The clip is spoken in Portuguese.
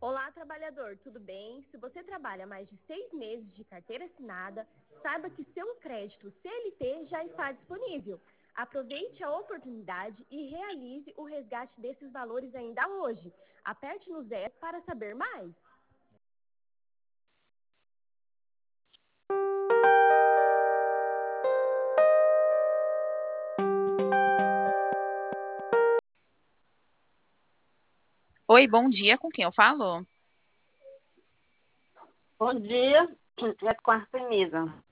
Olá, trabalhador, tudo bem? Se você trabalha mais de 6 meses de carteira assinada, saiba que seu crédito CLT já está disponível. Aproveite a oportunidade e realize o resgate desses valores ainda hoje. Aperte no 0 para saber mais. Oi, bom dia, com quem eu falo? Bom dia, é com a Artemisa.